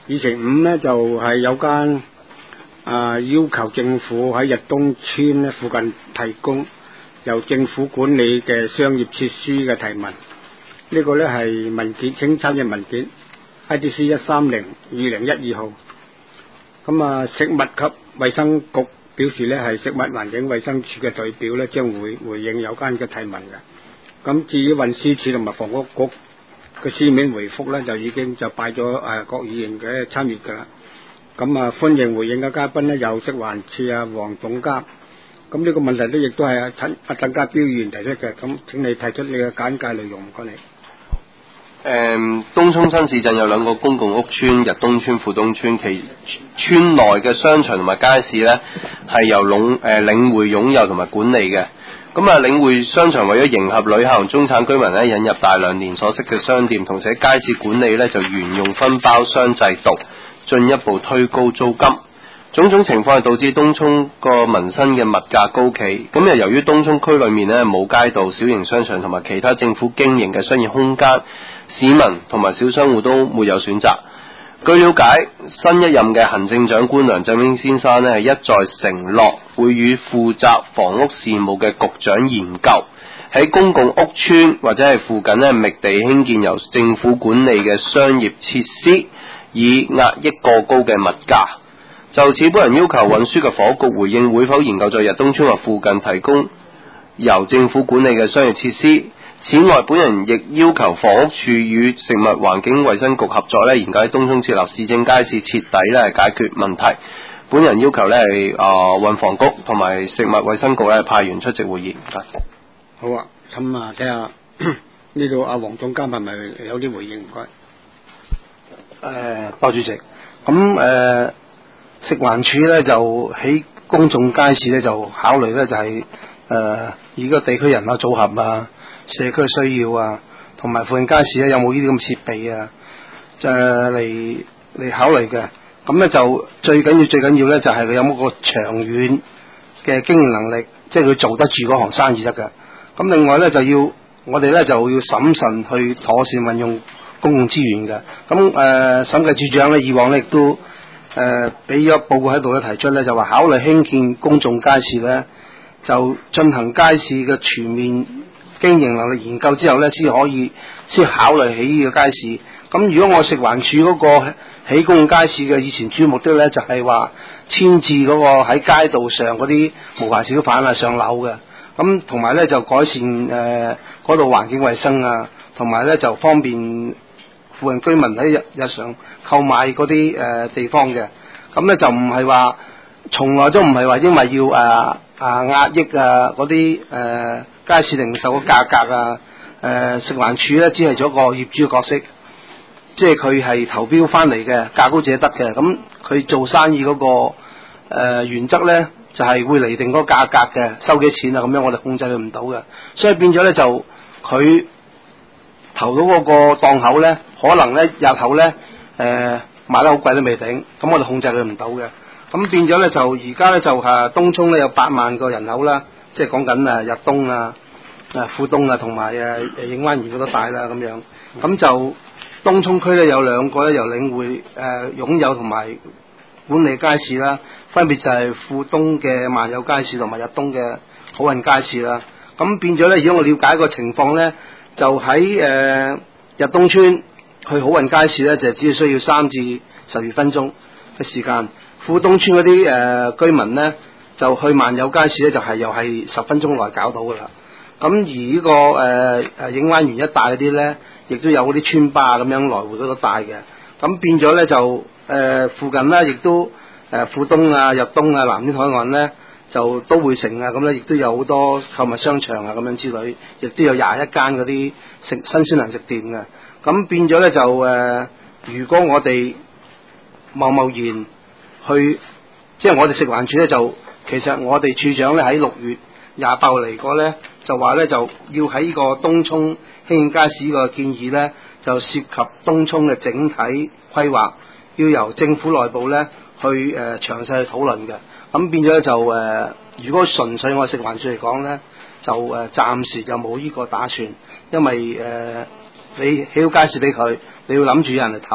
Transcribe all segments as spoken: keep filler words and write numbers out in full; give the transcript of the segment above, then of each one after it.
議程五咧就係、是、有間啊要求政府喺日東村咧附近提供由政府管理嘅商業設施嘅提問。呢、這個咧係文件，請參閱文件 I D C 一三零二零一二號。咁啊，食物及衛生局表示咧係食物環境衛生署嘅代表咧將會回應有關嘅提問嘅。咁至於運輸署同埋房屋局嘅書面回覆咧，就已經就拜咗誒各議員嘅參與噶啦。咁啊，歡迎回應嘅嘉賓咧有食環署啊黃總監。咁呢個問題咧亦都係阿陳阿鄧家彪議員提出嘅。咁請你提出你嘅簡介內容，唔該你。 誒、嗯，東涌新市鎮有兩個公共屋邨，日東邨、富東邨，其村內嘅商場同埋街市呢係由領誒、呃、領匯擁有同埋管理嘅。咁啊，領匯商場為咗迎合旅客同中產居民呢，引入大量連鎖式嘅商店，同時喺街市管理呢就沿用分包商制度，進一步推高租金。種種情況係導致東涌個民生嘅物價高企。咁又由於東涌區裏面呢冇街道、小型商場同埋其他政府經營嘅商業空間，市民同埋小商戶都沒有選擇。據了解，新一任嘅行政長官梁振英先生呢係一再承諾會與負責房屋事務嘅局長研究喺公共屋邨或者係附近呢覓地興建由政府管理嘅商業設施，以壓抑過高嘅物價。就此，本人要求運輸及房屋局回應會否研究在日東邨或附近提供由政府管理嘅商業設施。此外，本人亦要求房屋署與食物環境衛生局合作咧，研究喺東涌設立市政街市，徹底咧解決問題。本人要求咧係啊運房局同埋食物衛生局咧派員出席會議。 好啊，咁啊睇下呢度阿黃總監係咪有啲回應？唔該。 誒，多謝主席。咁誒、呃，食環署咧就喺公眾街市咧就考慮咧就係、是、誒、呃、以個地區人口組合啊、社區需要啊，同埋附近街市咧有冇呢啲咁設備啊，就嚟嚟考慮嘅。咁咧就最緊要最緊要咧就係佢有冇個長遠嘅經營能力，即係佢做得住嗰行生意得嘅。咁另外咧就要我哋咧就要審慎去妥善運用公共資源嘅。咁誒、呃、審計署長咧以往咧亦都誒俾咗報告喺度咧提出咧就話考慮興建公眾街市咧，就進行街市嘅全面經營能力研究之後咧，先可以先考慮起呢個街市。咁如果我食環署嗰個起公共街市嘅以前主要目的咧，就係話遷置嗰個喺街道上嗰啲無牌小販啊上樓嘅。咁同埋咧就改善誒嗰度環境衛生啊，同埋咧就方便附近居民喺日日常購買嗰啲誒地方嘅。咁咧就唔係話，從來都唔係話因為要啊啊壓抑啊嗰啲誒街市零售嘅價格啊。誒、呃、食環署咧只係做一個業主嘅角色，即係佢係投標翻嚟嘅，價高者得嘅。咁佢做生意嗰、那個、呃、原則咧，就係、是、會釐定嗰個價格嘅，收幾錢啊咁樣，我哋控制佢唔到嘅。所以變咗咧就佢投到嗰個檔口咧，可能咧日後咧誒、呃、賣得好貴都未定，咁我哋控制佢唔到嘅。咁變咗咧就而家咧就誒東涌咧有八萬個人口啦，即係講緊誒日東啊、誒富東啊同埋誒誒影灣園嗰度大啦咁樣。咁就東涌區咧有兩個咧由領匯誒擁有同埋管理街市啦，分別就係富東嘅萬有街市同埋日東嘅好運街市啦。咁變咗咧，如果我了解個情況咧，就喺誒、呃、日東村去好運街市咧，就只係需要三至十二分鐘嘅時間。富東村嗰啲誒居民咧，就去萬有街市咧，就係、是、又係十分鐘內搞到噶啦。咁而呢、這個誒誒、呃、影灣園一帶嗰啲咧，亦都有嗰啲村巴咁樣來回嗰度帶嘅。咁變咗咧就誒、呃、附近咧，亦都誒、呃、富東啊、日東啊、藍天海岸咧，就都會城啊，咁咧亦都有好多購物商場啊咁樣之類，亦都有廿一間嗰啲食新鮮糧食店嘅。咁變咗咧就誒、呃，如果我哋貿貿然去，即係我哋食環署咧，就其實我哋處長咧喺六月廿八號嚟過咧，就話咧就要喺呢個東涌興建街市呢個建議咧，就涉及東涌嘅整體規劃，要由政府內部咧去誒、呃、詳細去討論嘅。咁變咗咧就誒、呃，如果純粹我食環署嚟講咧，就誒、呃、暫時就冇呢個打算，因為誒、呃、你起好街市俾佢，你要諗住有人嚟投。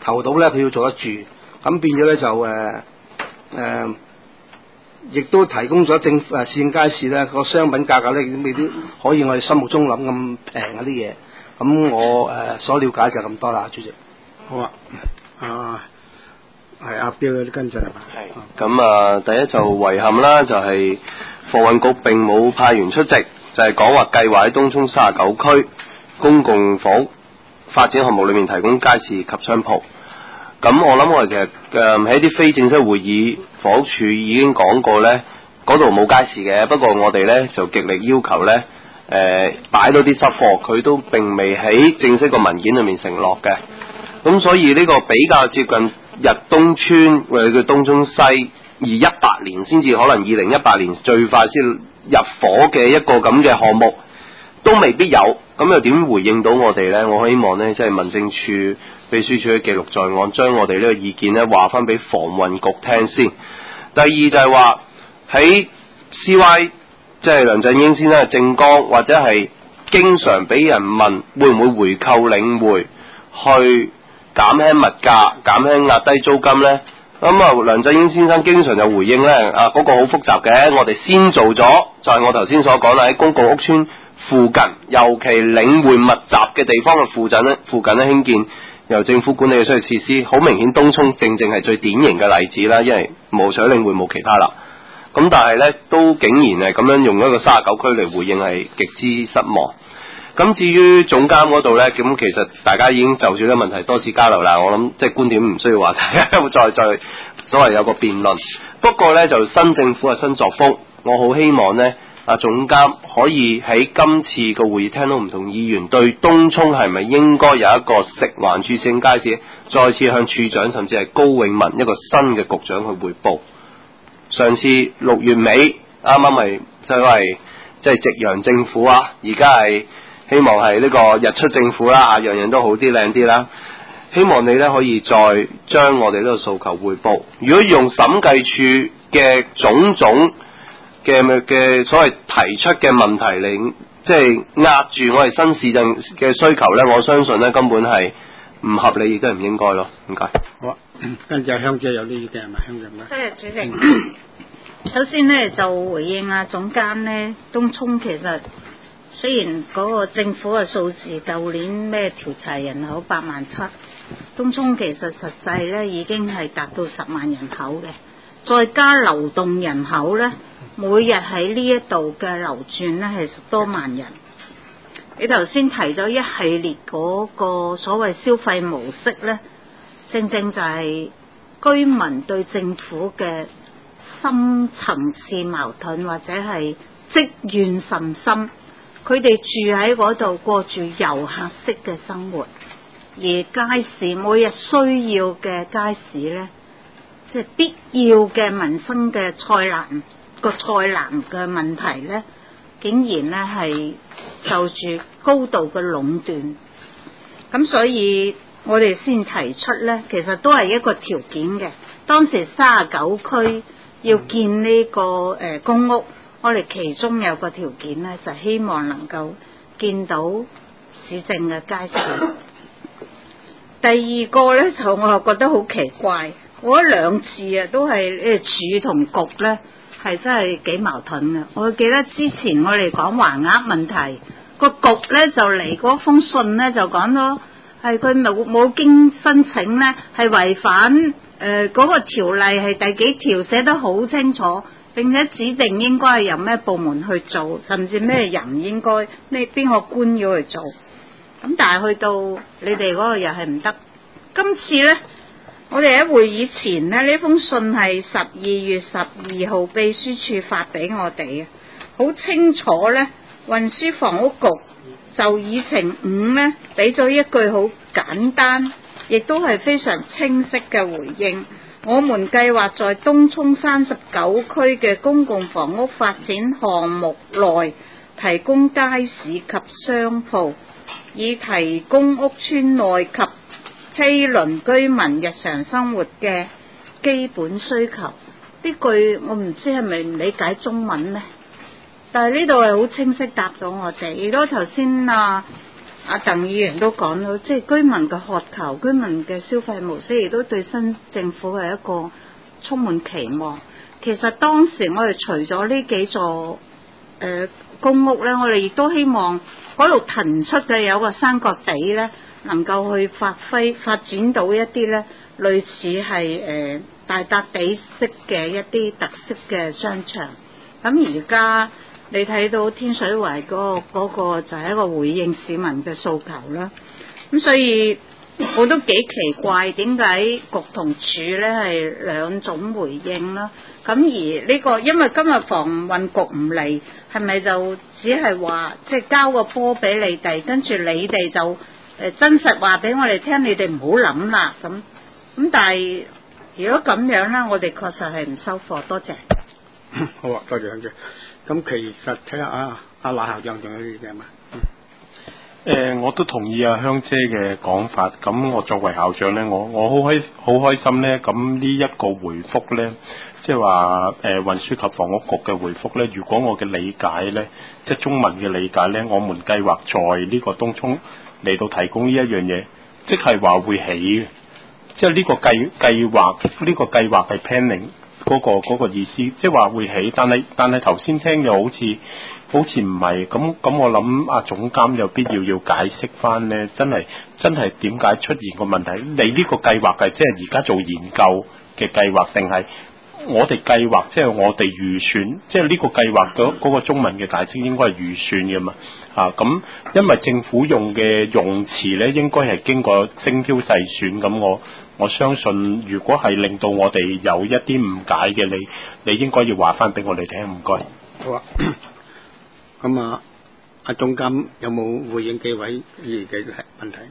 投到咧，佢要做得住，咁變咗咧就誒誒，亦、呃、都提供咗政府誒市政街市咧個商品價格咧，未必可以我哋心目中諗咁平嗰啲嘢。咁我誒、呃、所了解就咁多啦，主席。 好啊，啊係阿彪有啲跟進係嘛？ 係。咁啊，第一就遺憾啦，就係貨運局並冇派員出席，就係講話計劃喺東涌三十九區公共房屋發展項目裏面提供街市及商鋪。咁我諗我哋其實誒喺啲非正式會議，房屋署已經講過呢，嗰度冇街市嘅。不過我哋呢就極力要求呢，誒、呃、擺多啲濕貨，佢都並未喺正式個文件裏面承諾嘅。咁所以呢個比較接近日東村或者叫東涌西，而一八年先至可能二零一八年最快先入伙嘅一個咁嘅項目，都未必有。咁又點回應到我哋呢？我希望呢，即係民政處秘書處嘅記錄在案，將我哋呢個意見呢話翻俾房運局聽先。第二就係話喺 C Y， 即係梁振英先生嘅政綱，或者係經常俾人問會唔會回購領匯去減輕物價、減輕壓低租金呢？咁啊，梁振英先生經常就回應呢，啊嗰、那個好複雜嘅，我哋先做咗，就係、是、我頭先所講啦，喺公共屋邨附近，尤其領匯密集嘅地方嘅附近呢，附近呢興建由政府管理嘅商業設施，好明顯東涌正正係最典型嘅例子啦，因為冇除咗領匯冇其他啦。咁但係呢，都竟然係咁樣用一個三十九區嚟回應，係極之失望。咁至於總監嗰度呢，咁其實大家已經就住呢個問題多次交流啦。我諗即係觀點唔需要話大家再再所謂有個辯論。不過呢，就新政府嘅新作風，我好希望呢，啊總監可以喺今次個會議聽到唔同議員對東涌係咪應該有一個食環署性街市，再次向處長甚至係高永文一個新嘅局長去匯報。上次六月尾啱啱係就係即係夕陽政府啊，而家係希望係呢個日出政府啦，啊樣樣都好啲靚啲啦。希望你咧可以再將我哋呢個訴求匯報。如果用審計處嘅種種嘅嘅所謂提出嘅問題嚟，即係壓住我哋新市鎮嘅需求咧，我相信咧根本係唔合理，亦都係唔應該咯。唔該。 好啊，跟住香姐有啲意見係咪？香姐咩？ 多謝主席。首先呢，就回應啊總監呢，東涌其實雖然嗰個政府嘅數字舊年咩調查人口八萬七，東涌其實實際呢已經係達到十萬人口嘅，再加流動人口呢，每日喺呢一度嘅流轉呢係十多萬人。你頭先提咗一系列嗰個所謂消費模式呢，正正就係居民對政府嘅深層次矛盾或者係積怨甚深，佢哋住喺嗰度過住遊客式嘅生活，而街市每日需要嘅街市呢，即係必要嘅民生嘅菜籃個菜籃嘅問題呢，竟然呢係受住高度嘅壟斷。咁所以我哋先提出呢，其實都係一個條件嘅。當時三十九區要建呢、這個誒、呃、公屋，我哋其中有個條件呢，就希望能夠見到市政嘅街市。第二個呢，就我又覺得好奇怪，我一兩次啊都係誒處同局呢，係真係幾矛盾嘅。我記得之前我哋講橫額問題，個局呢就嚟嗰封信呢，就講咗係佢冇冇經申請呢，係違反誒嗰、呃那個條例係第幾條寫得好清楚，並且指定應該係由咩部門去做，甚至咩人應該咩邊個官要去做。咁但係去到你哋嗰個又係唔得。今次呢，我哋喺會議前呢，呢封信係十二月十二號秘書處發俾我哋啊，好清楚呢，運輸房屋局就議程五呢，俾咗一句好簡單，亦都係非常清晰嘅回應。我們計劃在東涌三十九區嘅公共房屋發展項目內提供街市及商鋪，以提供屋邨內及毗鄰居民日常生活嘅基本需求。呢句我唔知係咪唔理解中文呢？但係呢度係好清晰答咗我哋。如果頭先啊阿鄧議員都講到，即係居民嘅渴求、居民嘅消費模式，亦都對新政府係一個充滿期望。其實當時我哋除咗呢幾座誒、呃、公屋咧，我哋亦都希望嗰度騰出嘅有個山角地咧，能夠去發揮發展到一啲咧類似係誒、呃、大笪地式嘅一啲特色嘅商場。咁而家你睇到天水圍嗰、嗰個、嗰個就係一個回應市民嘅訴求啦。咁所以我都幾奇怪，點解局同處咧係兩種回應啦？咁而呢、呢個因為今日房運局唔嚟，係咪就只係話即係交個波俾你哋，跟住你哋就誒、呃、真實話俾我哋聽，你哋唔好諗啦咁咁。但係如果咁樣咧，我哋確實係唔收貨。多謝。 好啊，多謝香姐。咁其實睇下啊，阿賴校長仲有啲嘢嘛？ 誒、呃，我都同意阿香姐嘅講法。咁我作為校長咧，我我好開好開心咧。咁呢一個回覆咧，即係話誒運輸及房屋局嘅回覆咧，如果我嘅理解咧，即係中文嘅理解咧，我們計劃在呢個東涌嚟到提供呢一樣嘢，即係話會起嘅。即係呢個計計劃，呢、這個計劃係 planning 嗰、那個嗰、那個意思，即係話會起。但係但係頭先聽又好似好似唔係咁咁，我諗阿總監有必要要解釋翻咧，真係真係點解出現個問題？你呢個計劃係即係而家做研究嘅計劃，定係我哋計劃即係我哋預算？即係呢個計劃嗰嗰個中文嘅解釋應該係預算嘅嘛？啊咁，因為政府用嘅用詞咧，應該係經過精挑細選。咁我我相信，如果係令到我哋有一啲誤解嘅，你你應該要話翻俾我哋聽。唔該。 好啊。咁啊，阿總監有冇回應幾位議員嘅問題？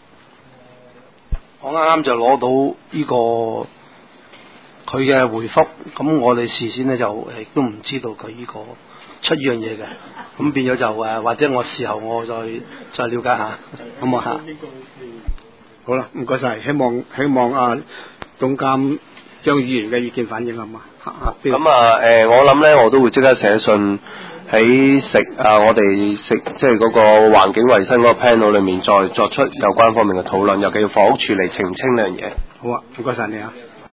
我啱啱就攞到呢個佢嘅回覆，咁我哋事先咧就亦都唔知道佢呢個出呢樣嘢嘅，咁變咗就誒，或者我事後我再再了解下，好唔好嚇？ 好啦，唔該晒，希望希望啊總監將議員嘅意見反映好嘛？ 咁啊誒，我諗咧，我都會即刻寫信喺食啊，我哋食即係嗰個環境衞生嗰個 panel 裏面，再作出有關方面嘅討論，尤其要房屋處嚟澄清呢樣嘢。 好啊，唔該晒你啊。